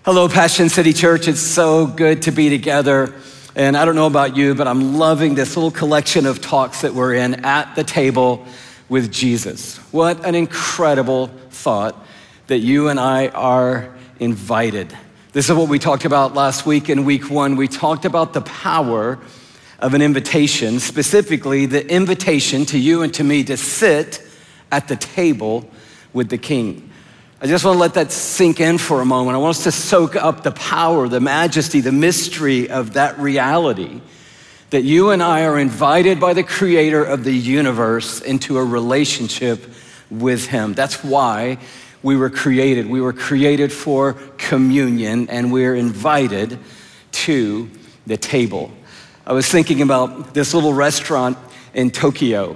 Hello, Passion City Church. It's so good to be together. And I don't know about you, but I'm loving this little collection of talks that we're in at the table with Jesus. What an incredible thought that you and I are invited. This is what we talked about last week in week one. We talked about the power of an invitation, specifically the invitation to you and to me to sit at the table with the King. I just want to let that sink in for a moment. I want us to soak up the power, the majesty, the mystery of that reality that you and I are invited by the creator of the universe into a relationship with him. That's why we were created. We were created for communion, and we're invited to the table. I was thinking about this little restaurant in Tokyo,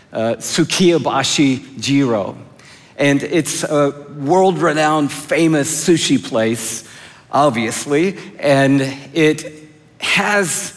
Tsukiyobashi Jiro. And it's a world-renowned, famous sushi place, obviously, and it has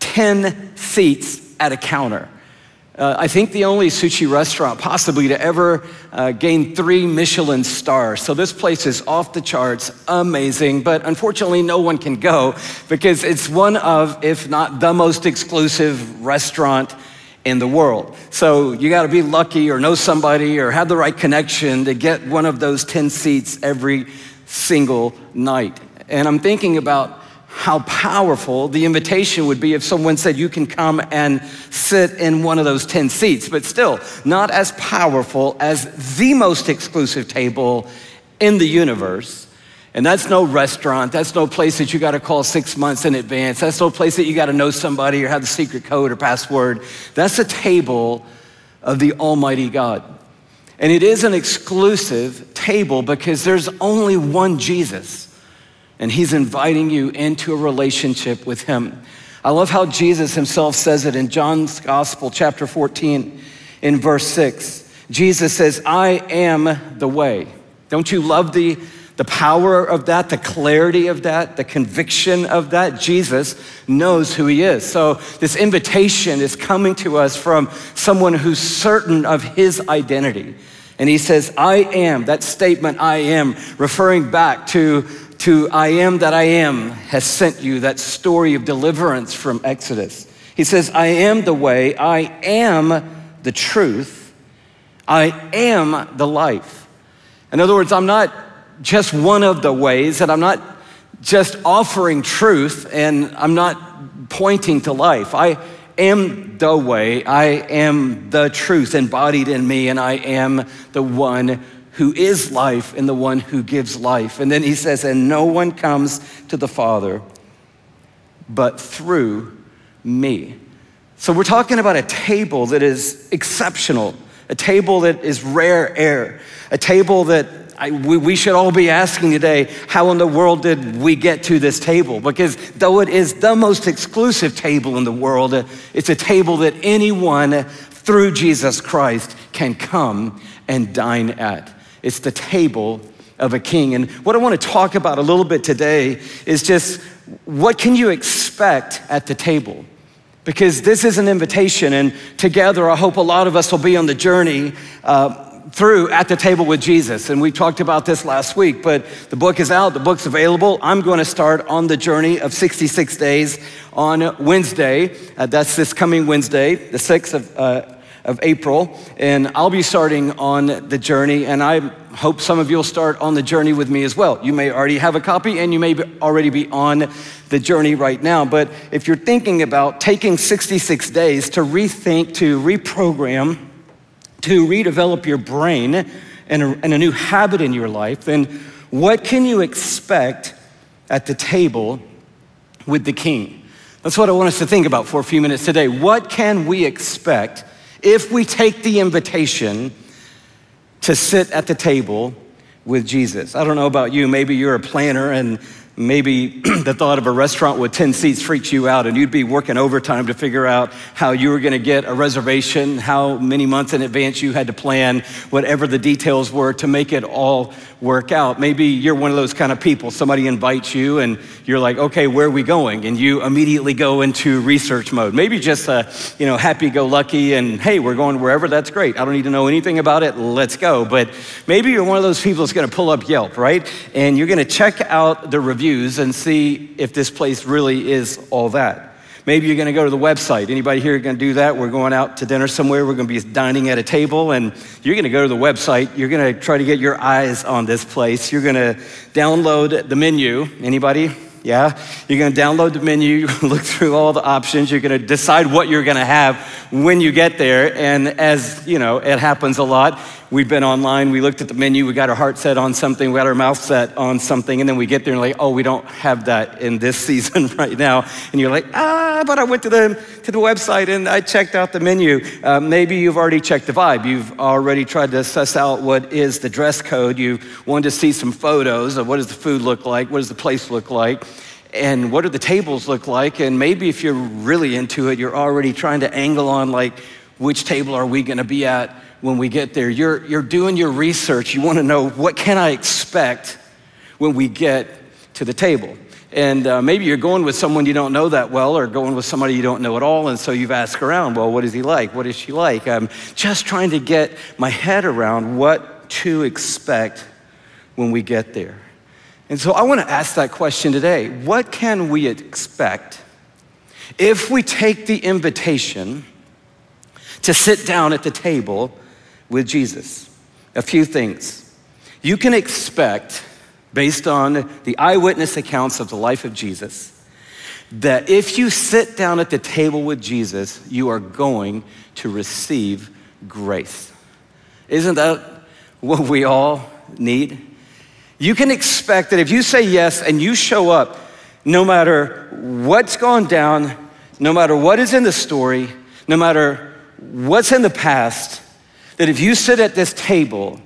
10 seats at a counter. I think the only sushi restaurant possibly to ever gain 3 Michelin stars. So this place is off the charts, amazing, but unfortunately no one can go because it's one of, if not the most exclusive restaurant in the world. So you gotta be lucky or know somebody or have the right connection to get one of those 10 seats every single night. And I'm thinking about how powerful the invitation would be if someone said you can come and sit in one of those 10 seats, but still not as powerful as the most exclusive table in the universe. And that's no restaurant, that's no place that you gotta call 6 months in advance, that's no place that you gotta know somebody or have the secret code or password. That's a table of the Almighty God. And it is an exclusive table because there's only one Jesus, and he's inviting you into a relationship with him. I love how Jesus himself says it in John's Gospel, chapter 14, in verse 6. Jesus says, I am the way. Don't you love the power of that, the clarity of that, the conviction of that? Jesus knows who he is. So this invitation is coming to us from someone who's certain of his identity. And he says, I am, that statement, I am, referring back to I am that I am has sent you, that story of deliverance from Exodus. He says, I am the way, I am the truth, I am the life. In other words, I'm not just one of the ways, and I'm not just offering truth, and I'm not pointing to life. I am the way, I am the truth embodied in me, and I am the one who is life and the one who gives life. And then he says, and no one comes to the Father but through me. So we're talking about a table that is exceptional, a table that is rare air, a table that we should all be asking today, how in the world did we get to this table? Because though it is the most exclusive table in the world, it's a table that anyone through Jesus Christ can come and dine at. It's the table of a king. And what I want to talk about a little bit today is just what can you expect at the table? Because this is an invitation, and together I hope a lot of us will be on the journey through at the table with Jesus. And we talked about this last week, but the book is out, the book's available. I'm going to start on the journey of 66 days on Wednesday. That's this coming Wednesday, the 6th of April. And I'll be starting on the journey, and I hope some of you will start on the journey with me as well. You may already have a copy, and you may already be on the journey right now. But if you're thinking about taking 66 days to rethink, to reprogram, to redevelop your brain and a new habit in your life, then what can you expect at the table with the King? That's what I want us to think about for a few minutes today. What can we expect if we take the invitation to sit at the table with Jesus? I don't know about you, maybe you're a planner and maybe the thought of a restaurant with 10 seats freaks you out, and you'd be working overtime to figure out how you were gonna get a reservation, how many months in advance you had to plan, whatever the details were to make it all work out. Maybe you're one of those kind of people. Somebody invites you and you're like, okay, where are we going? And you immediately go into research mode. Maybe just happy-go-lucky and hey, we're going wherever, that's great. I don't need to know anything about it, let's go. But maybe you're one of those people that's gonna pull up Yelp, right? And you're gonna check out the review reviews and see if this place really is all that. Maybe you're gonna go to the website. Anybody here gonna do that? We're going out to dinner somewhere. We're gonna be dining at a table, and you're gonna go to the website. You're gonna try to get your eyes on this place. You're gonna download the menu. Anybody? Yeah? You're gonna download the menu, you're gonna look through all the options, you're gonna decide what you're gonna have when you get there. And as you know, it happens a lot. We've been online, we looked at the menu, we got our heart set on something, we got our mouth set on something, and then we get there and like, oh, we don't have that in this season right now. And you're like, but I went to the website and I checked out the menu. Maybe you've already checked the vibe. You've already tried to suss out what is the dress code. You wanted to see some photos of what does the food look like, what does the place look like, and what do the tables look like. And maybe if you're really into it, you're already trying to angle on like, which table are we gonna be at when we get there? You're doing your research. You wanna know, what can I expect when we get to the table? And maybe you're going with someone you don't know that well, or going with somebody you don't know at all, and so you've asked around, well, what is he like? What is she like? I'm just trying to get my head around what to expect when we get there. And so I wanna ask that question today. What can we expect if we take the invitation to sit down at the table with Jesus? A few things. You can expect, based on the eyewitness accounts of the life of Jesus, that if you sit down at the table with Jesus, you are going to receive grace. Isn't that what we all need? You can expect that if you say yes and you show up, no matter what's gone down, no matter what is in the story, no matter what's in the past, that if you sit at this table,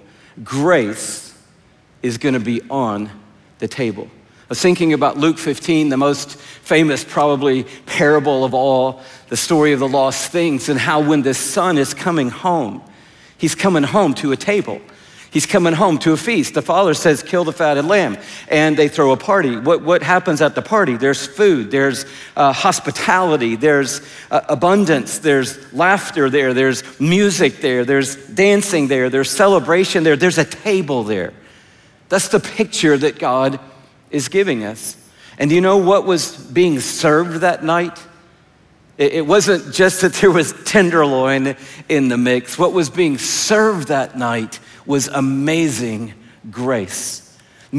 grace is gonna be on the table. I was thinking about Luke 15, the most famous probably parable of all, the story of the lost things, and how when the son is coming home, he's coming home to a table. He's coming home to a feast. The father says, kill the fatted lamb, and they throw a party. What happens at the party? There's food, there's hospitality, there's abundance, there's laughter there, there's music there, there's dancing there, there's celebration there, there's a table there. That's the picture that God is giving us. And do you know what was being served that night? It wasn't just that there was tenderloin in the mix. What was being served that night was amazing grace,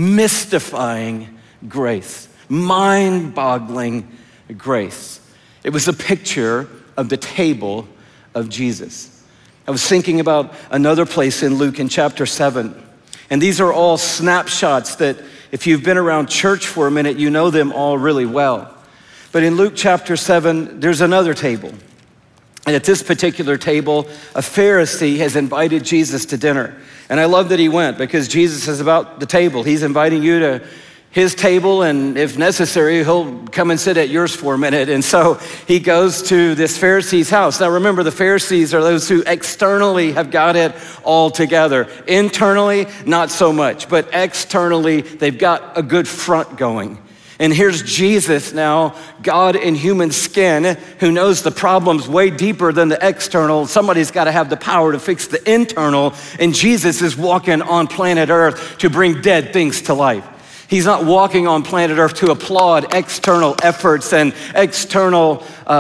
mystifying grace, mind-boggling grace. It was a picture of the table of Jesus. I was thinking about another place in Luke in chapter 7, and these are all snapshots that if you've been around church for a minute, you know them all really well. But in Luke chapter 7, there's another table. And at this particular table, a Pharisee has invited Jesus to dinner. And I love that he went, because Jesus is about the table. He's inviting you to his table, and if necessary, he'll come and sit at yours for a minute. And so he goes to this Pharisee's house. Now remember, the Pharisees are those who externally have got it all together. Internally, not so much, but externally, they've got a good front going. And here's Jesus now, God in human skin, who knows the problem's way deeper than the external. Somebody's got to have the power to fix the internal, and Jesus is walking on planet Earth to bring dead things to life. He's not walking on planet Earth to applaud external efforts and external,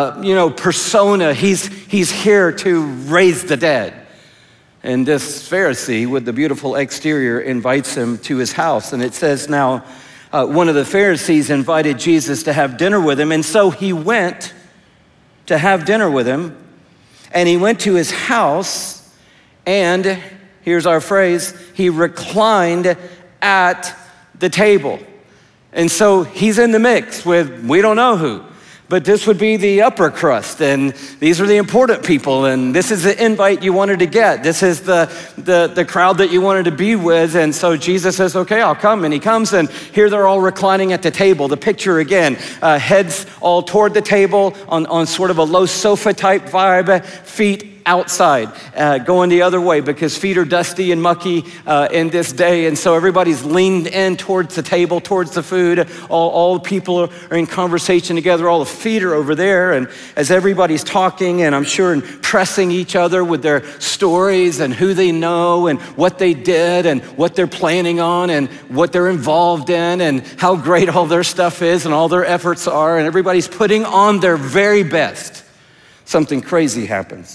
persona. He's here to raise the dead. And this Pharisee with the beautiful exterior invites him to his house. And it says now, one of the Pharisees invited Jesus to have dinner with him. And so he went to have dinner with him. And he went to his house, and here's our phrase, he reclined at the table. And so he's in the mix with we don't know who, but this would be the upper crust, and these are the important people, and this is the invite you wanted to get. This is the crowd that you wanted to be with. And so Jesus says, okay, I'll come. And he comes, and here they're all reclining at the table. The picture again, heads all toward the table on sort of a low sofa type vibe, feet outside, going the other way because feet are dusty and mucky in this day. And so everybody's leaned in towards the table, towards the food. All the people are in conversation together. All the feet are over there. And as everybody's talking, and I'm sure impressing each other with their stories and who they know and what they did and what they're planning on and what they're involved in and how great all their stuff is and all their efforts are. And everybody's putting on their very best. Something crazy happens.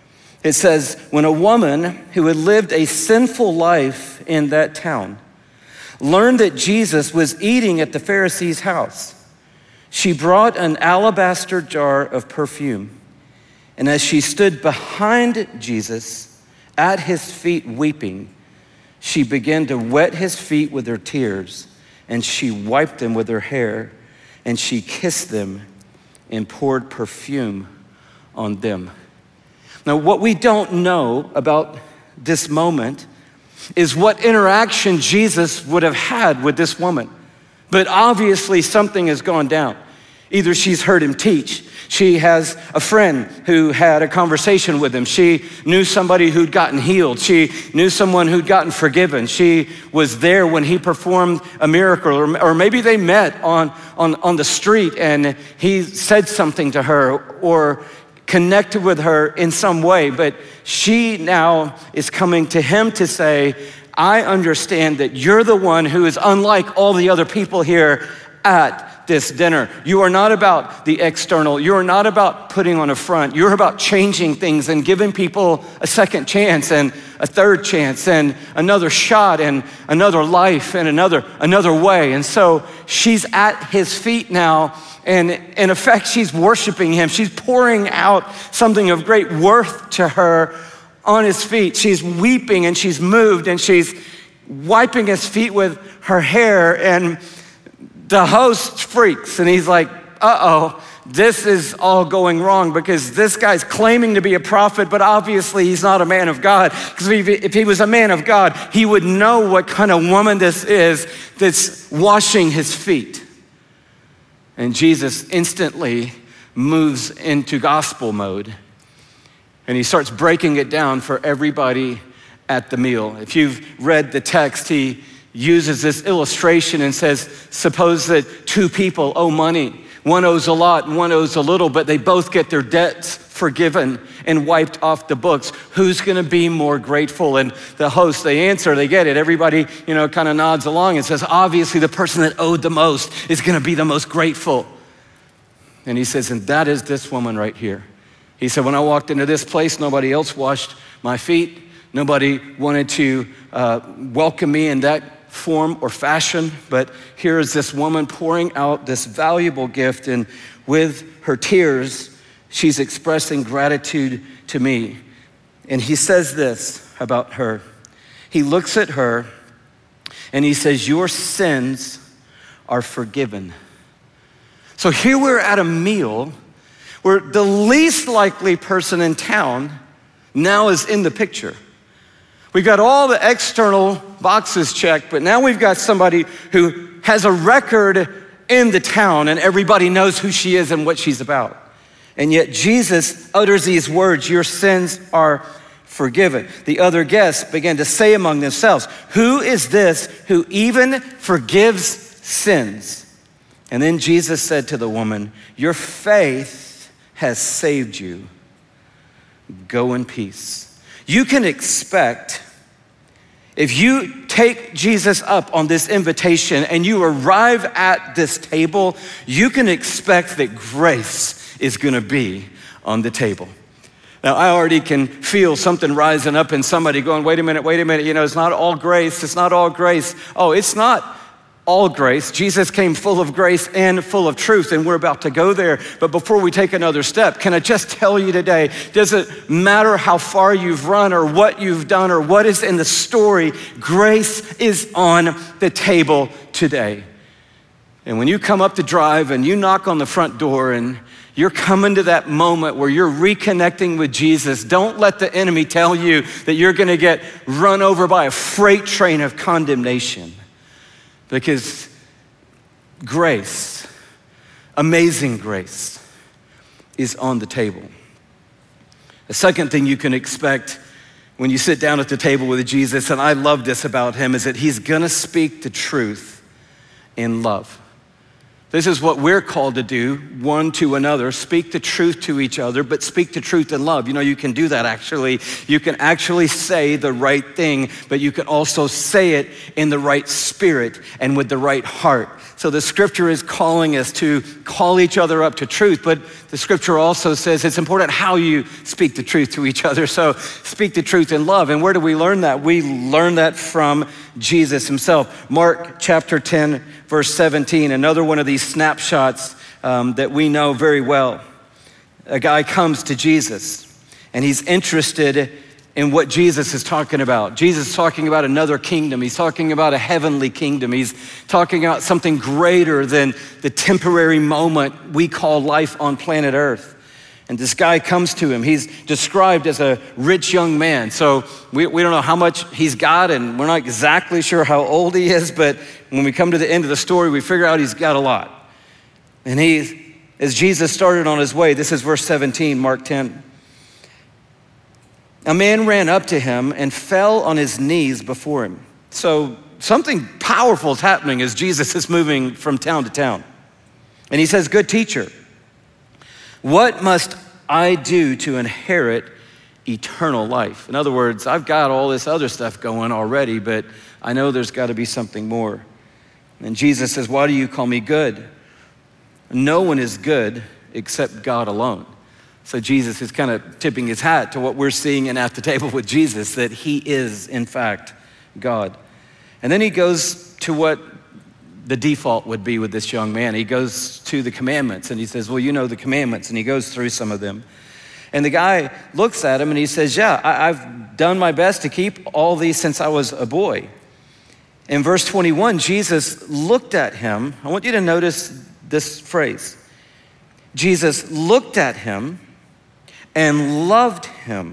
It says, when a woman who had lived a sinful life in that town learned that Jesus was eating at the Pharisee's house, she brought an alabaster jar of perfume. And as she stood behind Jesus at his feet weeping, she began to wet his feet with her tears, and she wiped them with her hair, and she kissed them and poured perfume on them. Now, what we don't know about this moment is what interaction Jesus would have had with this woman. But obviously something has gone down. Either she's heard him teach, she has a friend who had a conversation with him, she knew somebody who'd gotten healed, she knew someone who'd gotten forgiven, she was there when he performed a miracle, or maybe they met on the street and he said something to her or connected with her in some way, but she now is coming to him to say, I understand that you're the one who is unlike all the other people here at this dinner. You are not about the external. You are not about putting on a front. You're about changing things and giving people a second chance and a third chance and another shot and another life and another way. And so she's at his feet now, and in effect, she's worshiping him. She's pouring out something of great worth to her on his feet. She's weeping and she's moved and she's wiping his feet with her hair, and the host freaks and he's like, uh-oh, this is all going wrong because this guy's claiming to be a prophet, but obviously he's not a man of God. Because if he was a man of God, he would know what kind of woman this is that's washing his feet. And Jesus instantly moves into gospel mode and he starts breaking it down for everybody at the meal. If you've read the text, he uses this illustration and says, suppose that two people owe money. One owes a lot and one owes a little, but they both get their debts forgiven and wiped off the books. Who's gonna be more grateful? And the host, they answer, they get it. Everybody, kind of nods along and says, obviously the person that owed the most is gonna be the most grateful. And he says, and that is this woman right here. He said, when I walked into this place, nobody else washed my feet. Nobody wanted to welcome me in that form or fashion, but here is this woman pouring out this valuable gift, and with her tears, she's expressing gratitude to me. And he says this about her. He looks at her and he says, your sins are forgiven. So here we're at a meal where the least likely person in town now is in the picture. We've got all the external boxes checked, but now we've got somebody who has a record in the town and everybody knows who she is and what she's about. And yet Jesus utters these words, your sins are forgiven. The other guests began to say among themselves, who is this who even forgives sins? And then Jesus said to the woman, your faith has saved you. Go in peace. You can expect, if you take Jesus up on this invitation and you arrive at this table, you can expect that grace is gonna be on the table. Now, I already can feel something rising up in somebody going, wait a minute, it's not all grace, it's not all grace. Oh, it's not all grace. Jesus came full of grace and full of truth, and we're about to go there. But before we take another step, can I just tell you today, doesn't matter how far you've run or what you've done or what is in the story, grace is on the table today. And when you come up the drive and you knock on the front door and you're coming to that moment where you're reconnecting with Jesus, don't let the enemy tell you that you're gonna get run over by a freight train of condemnation. Because grace, amazing grace, is on the table. The second thing you can expect when you sit down at the table with Jesus, and I love this about him, is that he's gonna speak the truth in love. This is what we're called to do, one to another, speak the truth to each other, but speak the truth in love. You know, you can do that actually. You can actually say the right thing, but you can also say it in the right spirit and with the right heart. So the scripture is calling us to call each other up to truth, but the scripture also says it's important how you speak the truth to each other. So speak the truth in love. And where do we learn that? We learn that from Jesus himself. Mark chapter 10, verse 17, another one of these snapshots that we know very well. A guy comes to Jesus and he's interested in what Jesus is talking about. Jesus is talking about another kingdom. He's talking about a heavenly kingdom. He's talking about something greater than the temporary moment we call life on planet Earth. And this guy comes to him. He's described as a rich young man. So we don't know how much he's got, and we're not exactly sure how old he is, but when we come to the end of the story, we figure out he's got a lot. And as Jesus started on his way, this is verse 17, Mark 10. A man ran up to him and fell on his knees before him. So something powerful is happening as Jesus is moving from town to town. And he says, "Good teacher, what must I do to inherit eternal life?" In other words, I've got all this other stuff going already, but I know there's got to be something more. And Jesus says, "Why do you call me good? No one is good except God alone." So Jesus is kind of tipping his hat to what we're seeing and at the table with Jesus, that he is, in fact, God. And then he goes to what the default would be with this young man. He goes to the commandments and he says, "Well, you know the commandments," and he goes through some of them. And the guy looks at him and he says, "Yeah, I've done my best to keep all these since I was a boy." In verse 21, Jesus looked at him. I want you to notice this phrase. Jesus looked at him and loved him.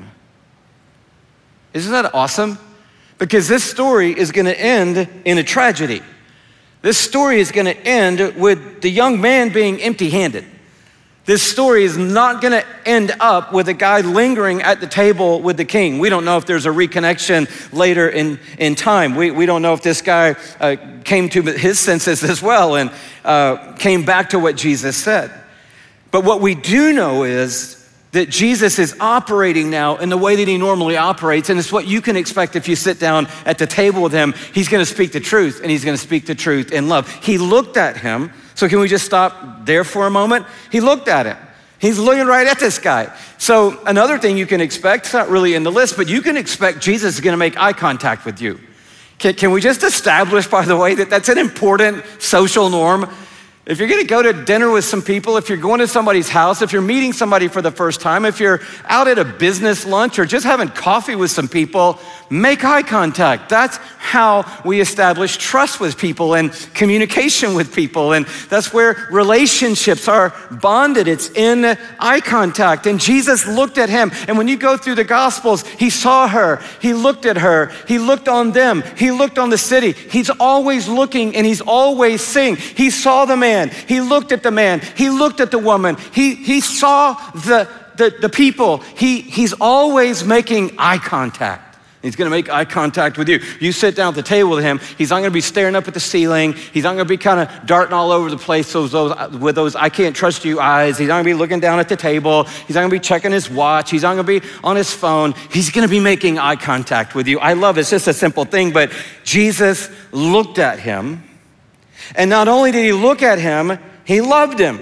Isn't that awesome? Because this story is going to end in a tragedy. This story is going to end with the young man being empty-handed. This story is not going to end up with a guy lingering at the table with the king. We don't know if there's a reconnection later in time. We don't know if this guy came to his senses as well and came back to what Jesus said. But what we do know is that Jesus is operating now in the way that he normally operates, and it's what you can expect if you sit down at the table with him. He's gonna speak the truth, and he's gonna speak the truth in love. He looked at him, so can we just stop there for a moment? He looked at him. He's looking right at this guy. So another thing you can expect, it's not really in the list, but you can expect Jesus is gonna make eye contact with you. Can we just establish, by the way, that that's an important social norm? If you're gonna go to dinner with some people, if you're going to somebody's house, if you're meeting somebody for the first time, if you're out at a business lunch or just having coffee with some people, make eye contact. That's how we establish trust with people and communication with people. And that's where relationships are bonded. It's in eye contact. And Jesus looked at him. And when you go through the Gospels, he saw her, he looked at her, he looked on them, he looked on the city. He's always looking and he's always seeing. He saw the man. He looked at the man. He looked at the woman. He saw the people. He's always making eye contact. He's gonna make eye contact with you. You sit down at the table with him, he's not gonna be staring up at the ceiling. He's not gonna be kind of darting all over the place with those I can't trust you eyes. He's not gonna be looking down at the table. He's not gonna be checking his watch. He's not gonna be on his phone. He's gonna be making eye contact with you. I love it. It's just a simple thing, but Jesus looked at him. And not only did he look at him, he loved him.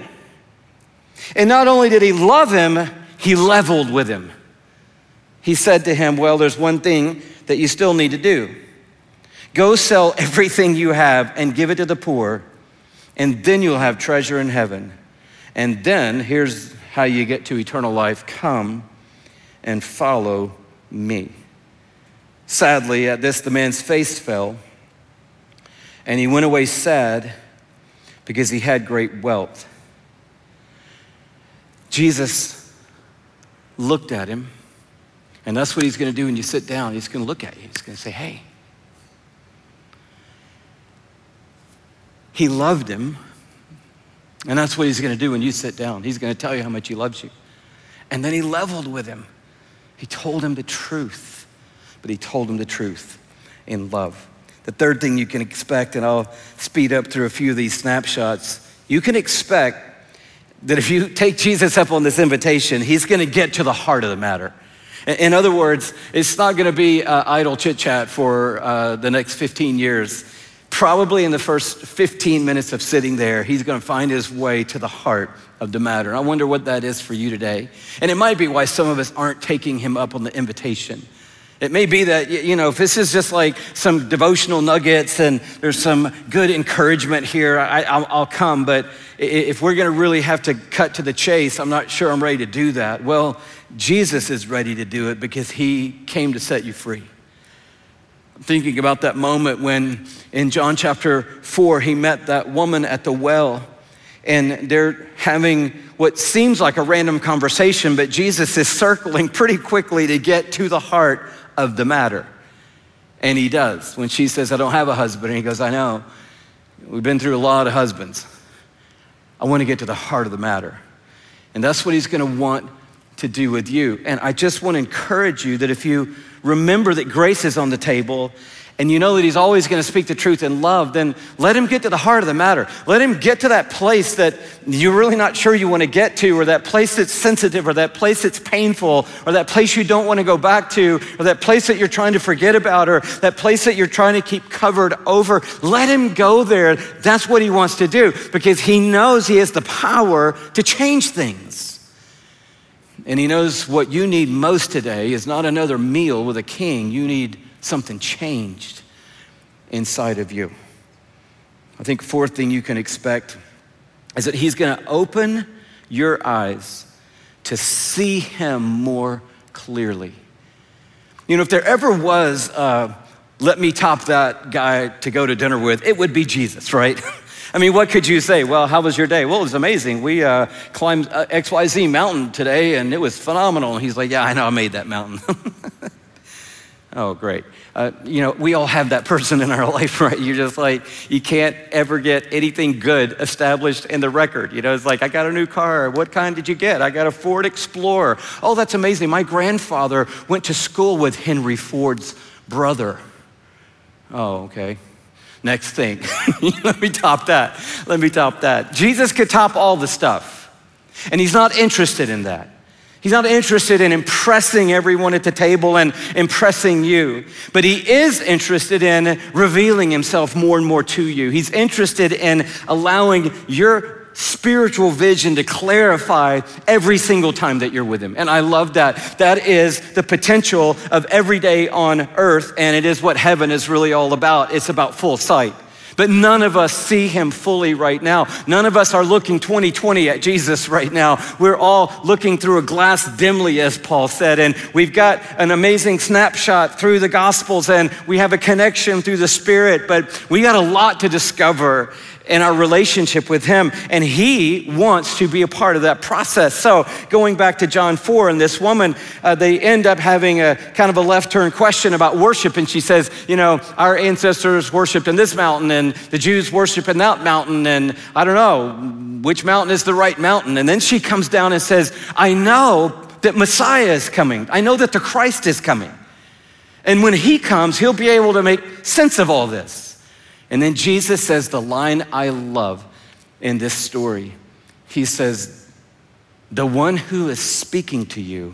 And not only did he love him, he leveled with him. He said to him, "Well, there's one thing that you still need to do. Go sell everything you have and give it to the poor, and then you'll have treasure in heaven. And then, here's how you get to eternal life. Come and follow me." Sadly, at this, the man's face fell. And he went away sad because he had great wealth. Jesus looked at him, and that's what he's gonna do when you sit down. He's gonna look at you. He's gonna say, "Hey." He loved him, and that's what he's gonna do when you sit down. He's gonna tell you how much he loves you. And then he leveled with him. He told him the truth, but he told him the truth in love. The third thing you can expect, and I'll speed up through a few of these snapshots, you can expect that if you take Jesus up on this invitation, he's gonna get to the heart of the matter. In other words, it's not gonna be idle chit chat for the next 15 years. Probably in the first 15 minutes of sitting there, he's gonna find his way to the heart of the matter. And I wonder what that is for you today. And it might be why some of us aren't taking him up on the invitation. It may be that, if this is just like some devotional nuggets and there's some good encouragement here, I'll come. But if we're gonna really have to cut to the chase, I'm not sure I'm ready to do that. Well, Jesus is ready to do it because he came to set you free. I'm thinking about that moment when in John chapter 4, he met that woman at the well, and they're having what seems like a random conversation, but Jesus is circling pretty quickly to get to the heart of the matter. And he does. When she says, I don't have a husband, and he goes, I know. We've been through a lot of husbands. I want to get to the heart of the matter. And that's what he's going to want to do with you. And I just want to encourage you that if you remember that grace is on the table and you know that he's always going to speak the truth in love, then let him get to the heart of the matter. Let him get to that place that you're really not sure you want to get to, or that place that's sensitive, or that place that's painful, or that place you don't want to go back to, or that place that you're trying to forget about, or that place that you're trying to keep covered over. Let him go there. That's what he wants to do, because he knows he has the power to change things. And he knows what you need most today is not another meal with a king. You need something changed inside of you. I think fourth thing you can expect is that he's gonna open your eyes to see him more clearly. If there ever was, let me top that guy to go to dinner with, it would be Jesus, right? I mean, what could you say? Well, how was your day? Well, it was amazing. We climbed XYZ mountain today and it was phenomenal. And he's like, yeah, I know, I made that mountain. Oh, great. We all have that person in our life, right? You're just like, you can't ever get anything good established in the record. It's like, I got a new car. What kind did you get? I got a Ford Explorer. Oh, that's amazing. My grandfather went to school with Henry Ford's brother. Oh, okay. Next thing. Let me top that. Jesus could top all the stuff. And he's not interested in that. He's not interested in impressing everyone at the table and impressing you, but he is interested in revealing himself more and more to you. He's interested in allowing your spiritual vision to clarify every single time that you're with him. And I love that. That is the potential of every day on earth, and it is what heaven is really all about. It's about full sight. But none of us see him fully right now. None of us are looking 20/20 at Jesus right now. We're all looking through a glass dimly, as Paul said, and we've got an amazing snapshot through the Gospels, and we have a connection through the Spirit, but we got a lot to discover in our relationship with him, and he wants to be a part of that process. So going back to John 4 and this woman, they end up having a kind of a left turn question about worship, and she says, our ancestors worshiped in this mountain and the Jews worship in that mountain, and I don't know which mountain is the right mountain. And then she comes down and says, I know that Messiah is coming. I know that the Christ is coming. And when he comes, he'll be able to make sense of all this. And then Jesus says the line I love in this story. He says, the one who is speaking to you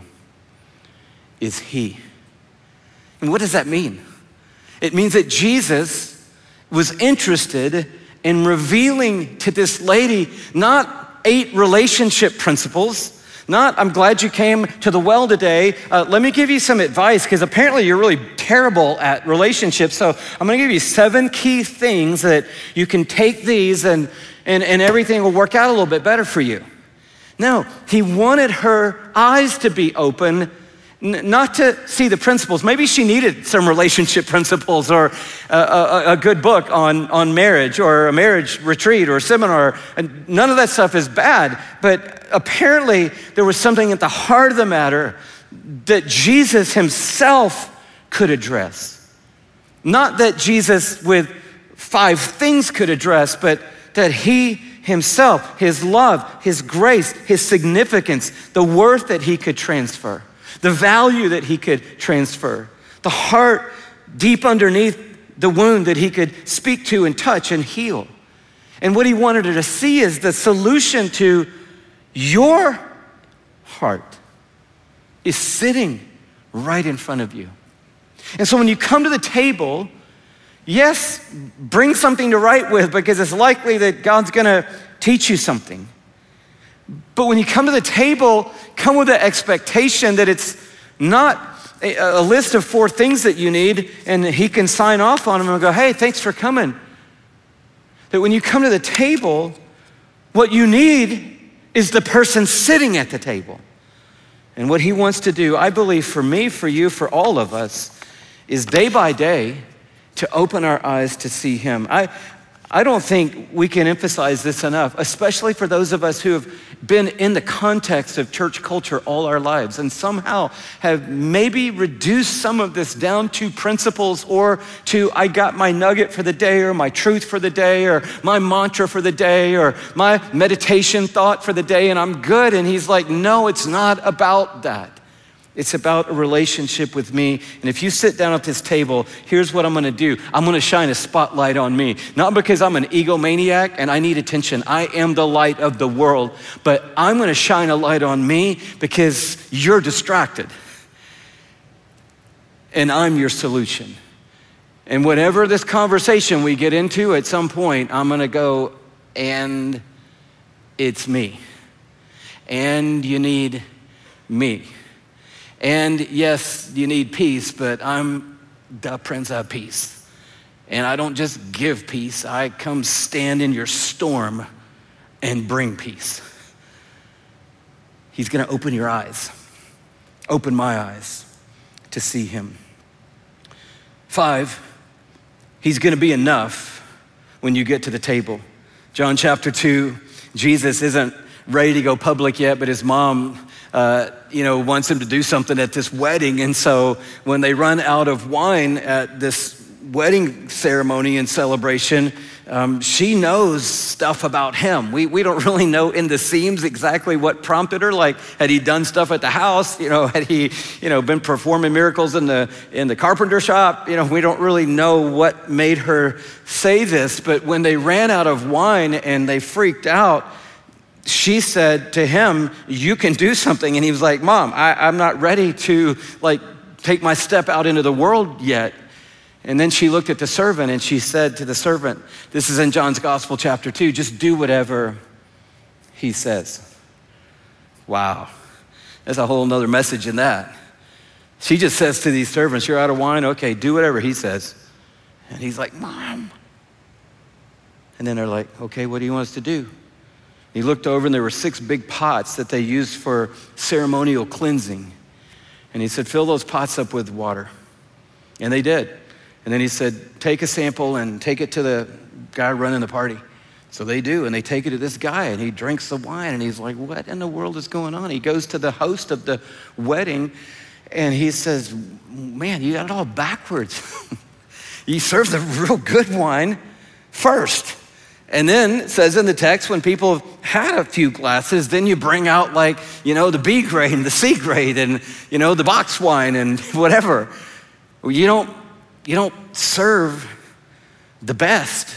is he. And what does that mean? It means that Jesus was interested in revealing to this lady not 8 relationship principles, not, I'm glad you came to the well today. Let me give you some advice, because apparently you're really terrible at relationships. So I'm gonna give you 7 key things that you can take these and everything will work out a little bit better for you. No, he wanted her eyes to be open, not to see the principles. Maybe she needed some relationship principles, or a good book on marriage, or a marriage retreat or seminar. And none of that stuff is bad, but apparently there was something at the heart of the matter that Jesus himself could address. Not that Jesus with 5 things could address, but that he himself, his love, his grace, his significance, the worth that he could transfer. the value that he could transfer, the heart deep underneath the wound that he could speak to and touch and heal. And what he wanted her to see is the solution to your heart is sitting right in front of you. And so when you come to the table, yes, bring something to write with because it's likely that God's gonna teach you something. But when you come to the table, come with the expectation that it's not a list of 4 things that you need and he can sign off on them and go, hey, thanks for coming. That when you come to the table, what you need is the person sitting at the table. And what he wants to do, I believe for me, for you, for all of us, is day by day to open our eyes to see him. I don't think we can emphasize this enough, especially for those of us who have been in the context of church culture all our lives and somehow have maybe reduced some of this down to principles or to I got my nugget for the day or my truth for the day or my mantra for the day or my meditation thought for the day and I'm good. And he's like, no, it's not about that. It's about a relationship with me. And if you sit down at this table, here's what I'm gonna do. I'm gonna shine a spotlight on me. Not because I'm an egomaniac and I need attention. I am the light of the world. But I'm gonna shine a light on me because you're distracted. And I'm your solution. And whatever this conversation we get into at some point, I'm gonna go, and it's me. And you need me. And yes, you need peace, but I'm the Prince of Peace. And I don't just give peace, I come stand in your storm and bring peace. He's gonna open your eyes, open my eyes to see him. 5, he's gonna be enough when you get to the table. John chapter 2, Jesus isn't ready to go public yet, but his mom wants him to do something at this wedding. And so when they run out of wine at this wedding ceremony and celebration, she knows stuff about him. We don't really know in the seams exactly what prompted her. Like, had he done stuff at the house? Had he, been performing miracles in the carpenter shop? We don't really know what made her say this. But when they ran out of wine and they freaked out, she said to him, you can do something. And he was like, Mom, I'm not ready to take my step out into the world yet. And then she looked at the servant and she said to the servant, this is in John's Gospel chapter 2, just do whatever he says. Wow, there's a whole nother message in that. She just says to these servants, you're out of wine? Okay, do whatever he says. And he's like, Mom. And then they're like, okay, what do you want us to do? He looked over and there were 6 big pots that they used for ceremonial cleansing. And he said, fill those pots up with water. And they did. And then he said, take a sample and take it to the guy running the party. So they do, and they take it to this guy and he drinks the wine and he's like, what in the world is going on? He goes to the host of the wedding and he says, man, you got it all backwards. You serve the real good wine first. And then it says in the text, when people have had a few glasses, then you bring out the B grade and the C grade and, the box wine and whatever. You don't serve the best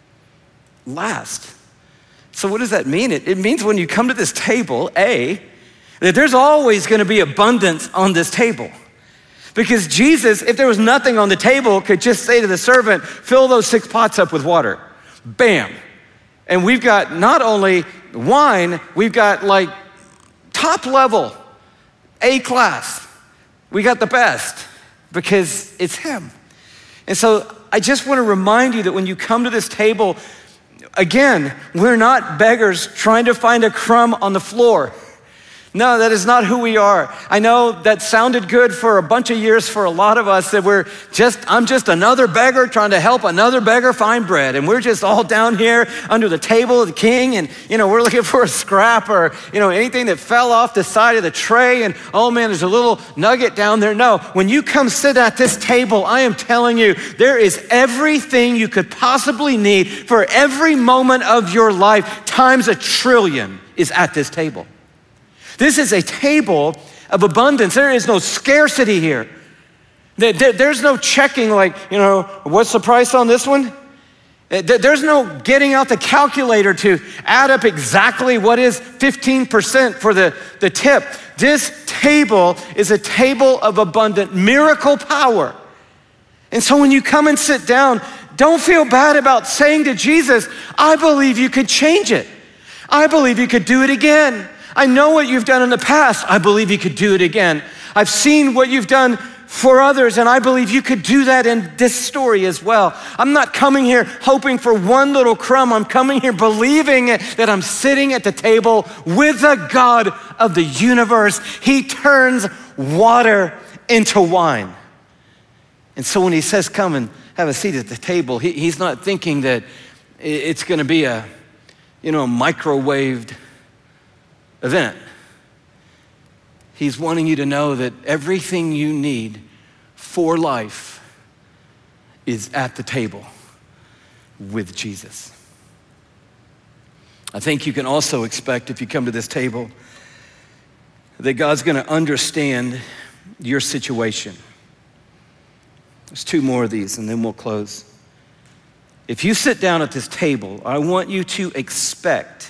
last. So what does that mean? It means when you come to this table, that there's always gonna be abundance on this table. Because Jesus, if there was nothing on the table, could just say to the servant, fill those 6 pots up with water. Bam. And we've got not only wine, we've got top level, A class. We got the best because it's him. And so I just want to remind you that when you come to this table, again, we're not beggars trying to find a crumb on the floor. No, that is not who we are. I know that sounded good for a bunch of years for a lot of us, that I'm just another beggar trying to help another beggar find bread. And we're just all down here under the table of the king and, we're looking for a scrap or, anything that fell off the side of the tray and, oh man, there's a little nugget down there. No, when you come sit at this table, I am telling you, there is everything you could possibly need for every moment of your life times 1 trillion is at this table. This is a table of abundance. There is no scarcity here. There's no checking like, what's the price on this one? There's no getting out the calculator to add up exactly what is 15% for the tip. This table is a table of abundant miracle power. And so when you come and sit down, don't feel bad about saying to Jesus, I believe you could change it. I believe you could do it again. I know what you've done in the past. I believe you could do it again. I've seen what you've done for others, and I believe you could do that in this story as well. I'm not coming here hoping for one little crumb. I'm coming here believing that I'm sitting at the table with the God of the universe. He turns water into wine. And so when he says, come and have a seat at the table, he's not thinking that it's gonna be a microwaved event. He's wanting you to know that everything you need for life is at the table with Jesus. I think you can also expect, if you come to this table, that God's gonna understand your situation. There's two more of these and then we'll close. If you sit down at this table, I want you to expect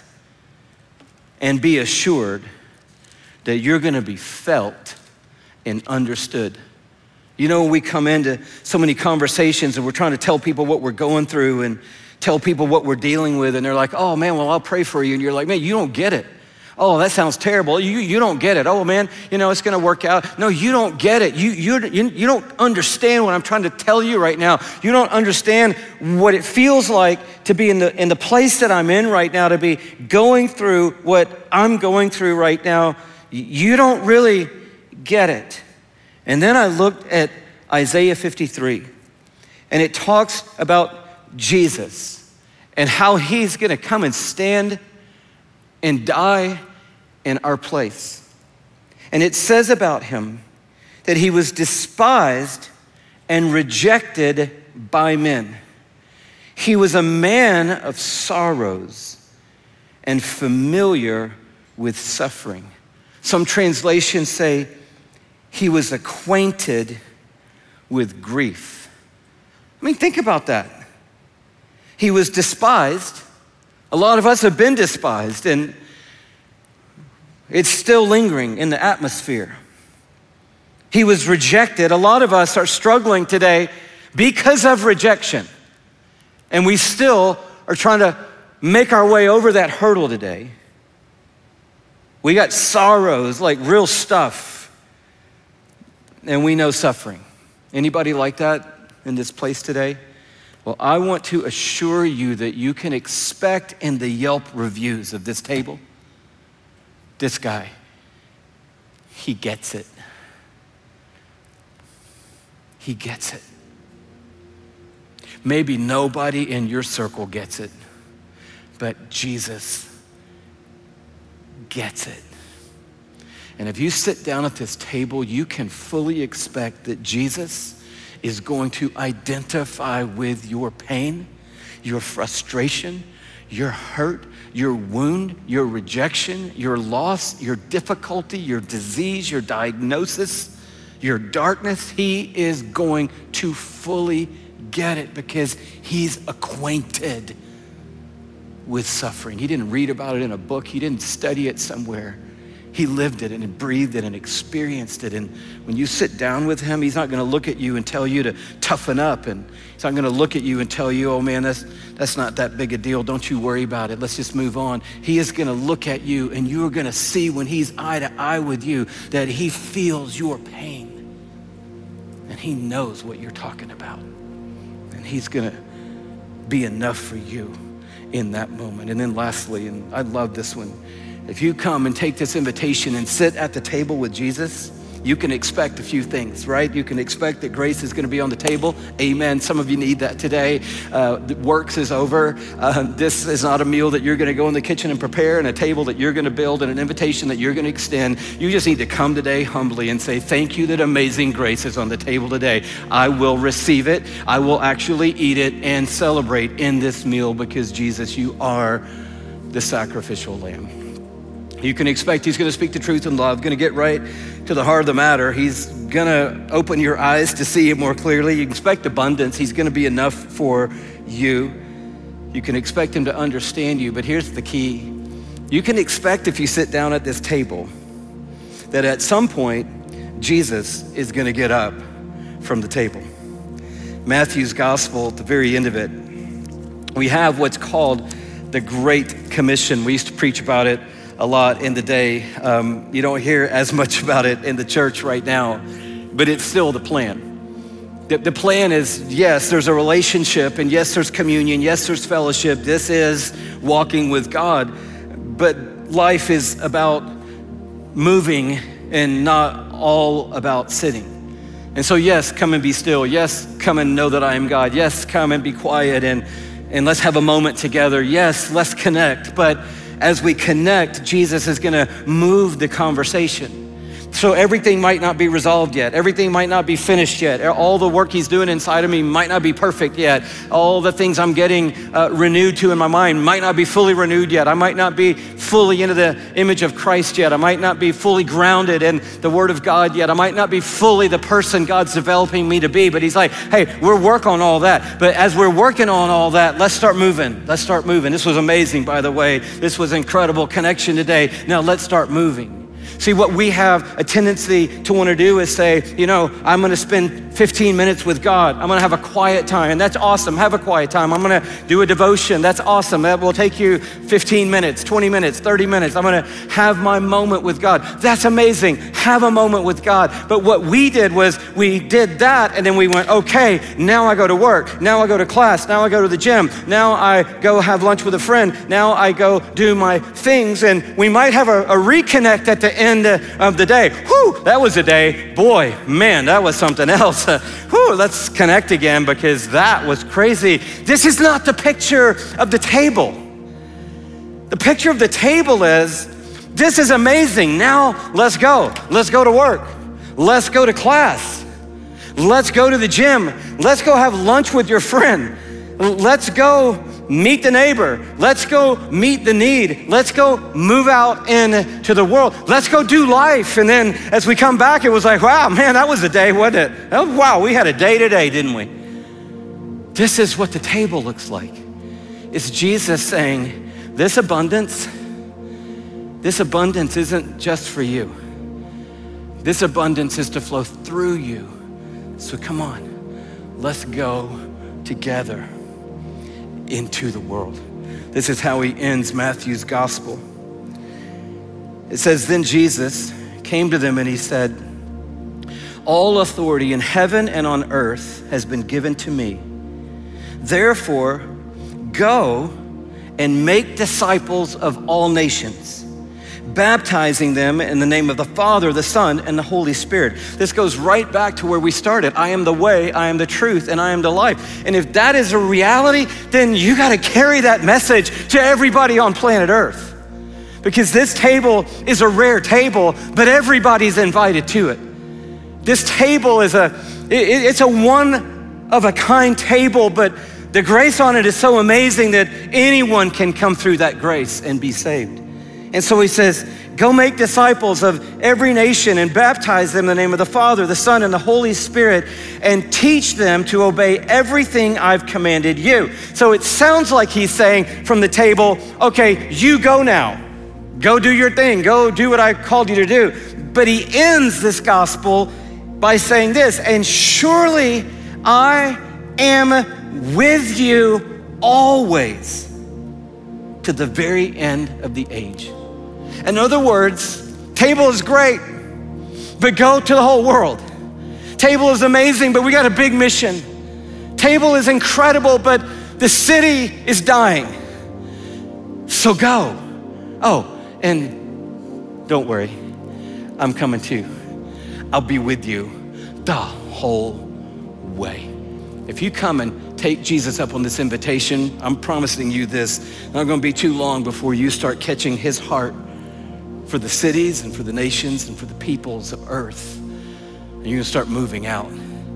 and be assured that you're gonna be felt and understood. When we come into so many conversations and we're trying to tell people what we're going through and tell people what we're dealing with, and they're like, oh man, well, I'll pray for you. And you're like, man, you don't get it. Oh, that sounds terrible. You don't get it. Oh man, it's gonna work out. No, you don't get it. You don't understand what I'm trying to tell you right now. You don't understand what it feels like to be in the place that I'm in right now, to be going through what I'm going through right now. You don't really get it. And then I looked at Isaiah 53, and it talks about Jesus and how he's gonna come and stand and die in our place. And it says about him that he was despised and rejected by men. He was a man of sorrows and familiar with suffering. Some translations say he was acquainted with grief. I mean, think about that. He was despised. A lot of us have been despised, and it's still lingering in the atmosphere. He was rejected. A lot of us are struggling today because of rejection, and we still are trying to make our way over that hurdle today. We got sorrows, like real stuff, and we know suffering. Anybody like that in this place today? Well, I want to assure you that you can expect in the Yelp reviews of this table, this guy, he gets it. He gets it. Maybe nobody in your circle gets it, but Jesus gets it. And if you sit down at this table, you can fully expect that Jesus is going to identify with your pain, your frustration, your hurt, your wound, your rejection, your loss, your difficulty, your disease, your diagnosis, your darkness. He is going to fully get it because he's acquainted with suffering. He didn't read about it in a book. He didn't study it somewhere. He lived it and breathed it and experienced it. And when you sit down with him, he's not gonna look at you and tell you to toughen up. And he's not gonna look at you and tell you, oh man, that's not that big a deal. Don't you worry about it. Let's just move on. He is gonna look at you, and you're gonna see when he's eye to eye with you that he feels your pain. And he knows what you're talking about. And he's gonna be enough for you in that moment. And then lastly, and I love this one, if you come and take this invitation and sit at the table with Jesus, you can expect a few things, right? You can expect that grace is gonna be on the table. Amen. Some of you need that today. The works is over. This is not a meal that you're gonna go in the kitchen and prepare, and a table that you're gonna build, and an invitation that you're gonna extend. You just need to come today humbly and say, thank you that amazing grace is on the table today. I will receive it. I will actually eat it and celebrate in this meal because Jesus, you are the sacrificial lamb. You can expect he's going to speak the truth in love, going to get right to the heart of the matter. He's going to open your eyes to see it more clearly. You can expect abundance. He's going to be enough for you. You can expect him to understand you, but here's the key. You can expect, if you sit down at this table, that at some point, Jesus is going to get up from the table. Matthew's gospel, at the very end of it, we have what's called the Great Commission. We used to preach about it a lot in the day. You don't hear as much about it in the church right now, but it's still the plan. The plan is, yes, there's a relationship, and yes, there's communion, yes, there's fellowship. This is walking with God, but life is about moving and not all about sitting. And so, yes, come and be still. Yes, come and know that I am God. Yes, come and be quiet and let's have a moment together. Yes, let's connect. But as we connect, Jesus is gonna move the conversation. So everything might not be resolved yet. Everything might not be finished yet. All the work he's doing inside of me might not be perfect yet. All the things I'm getting renewed to in my mind might not be fully renewed yet. I might not be fully into the image of Christ yet. I might not be fully grounded in the Word of God yet. I might not be fully the person God's developing me to be. But he's like, hey, we're working on all that. But as we're working on all that, let's start moving. Let's start moving. This was amazing, by the way. This was incredible connection today. Now let's start moving. See, what we have a tendency to want to do is say, I'm going to spend 15 minutes with God. I'm going to have a quiet time, and that's awesome. Have a quiet time. I'm going to do a devotion. That's awesome. That will take you 15 minutes, 20 minutes, 30 minutes. I'm going to have my moment with God. That's amazing. Have a moment with God. But what we did was we did that, and then we went, okay, now I go to work. Now I go to class. Now I go to the gym. Now I go have lunch with a friend. Now I go do my things, and we might have a reconnect at the end of the day. Whew, that was a day. Boy, man, that was something else. Whew, let's connect again because that was crazy. This is not the picture of the table. The picture of the table is, this is amazing. Now let's go. Let's go to work. Let's go to class. Let's go to the gym. Let's go have lunch with your friend. Let's go meet the neighbor. Let's go meet the need. Let's go move out into the world. Let's go do life. And then as we come back, it was like, wow, man, that was a day, wasn't it? Oh, wow, we had a day today, didn't we? This is what the table looks like. It's Jesus saying, this abundance isn't just for you. This abundance is to flow through you. So come on, let's go together into the world. This is how he ends Matthew's gospel. It says, then Jesus came to them and he said, all authority in heaven and on earth has been given to me. Therefore, go and make disciples of all nations, baptizing them in the name of the Father, the Son, and the Holy Spirit. This goes right back to where we started. I am the way, I am the truth, and I am the life. And if that is a reality, then you got to carry that message to everybody on planet Earth. Because this table is a rare table, but everybody's invited to it. This table is it's a one-of-a-kind table, but the grace on it is so amazing that anyone can come through that grace and be saved. And so he says, go make disciples of every nation and baptize them in the name of the Father, the Son, and the Holy Spirit, and teach them to obey everything I've commanded you. So it sounds like he's saying from the table, okay, you go now. Go do your thing. Go do what I called you to do. But he ends this gospel by saying this, and surely I am with you always to the very end of the age. In other words, table is great, but go to the whole world. Table is amazing, but we got a big mission. Table is incredible, but the city is dying. So go. Oh, and don't worry, I'm coming too. I'll be with you the whole way. If you come and take Jesus up on this invitation, I'm promising you this, not gonna be too long before you start catching his heart for the cities and for the nations and for the peoples of earth. And you're gonna start moving out.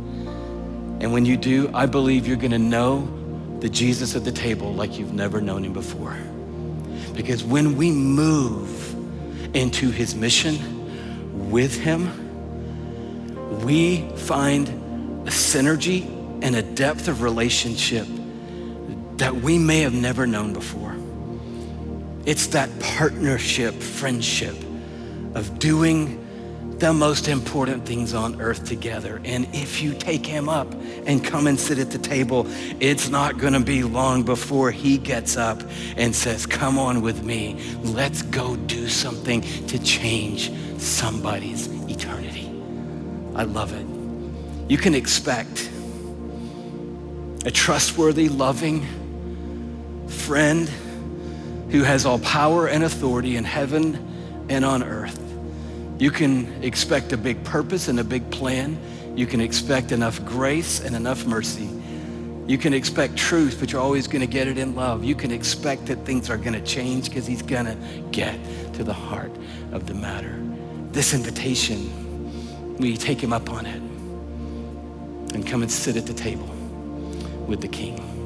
And when you do, I believe you're gonna know the Jesus at the table like you've never known him before. Because when we move into his mission with him, we find a synergy and a depth of relationship that we may have never known before. It's that partnership, friendship of doing the most important things on earth together. And if you take him up and come and sit at the table, it's not gonna be long before he gets up and says, come on with me, let's go do something to change somebody's eternity. I love it. You can expect a trustworthy, loving friend who has all power and authority in heaven and on earth. You can expect a big purpose and a big plan. You can expect enough grace and enough mercy. You can expect truth, but you're always gonna get it in love. You can expect that things are gonna change because he's gonna get to the heart of the matter. This invitation, will you take him up on it and come and sit at the table with the King?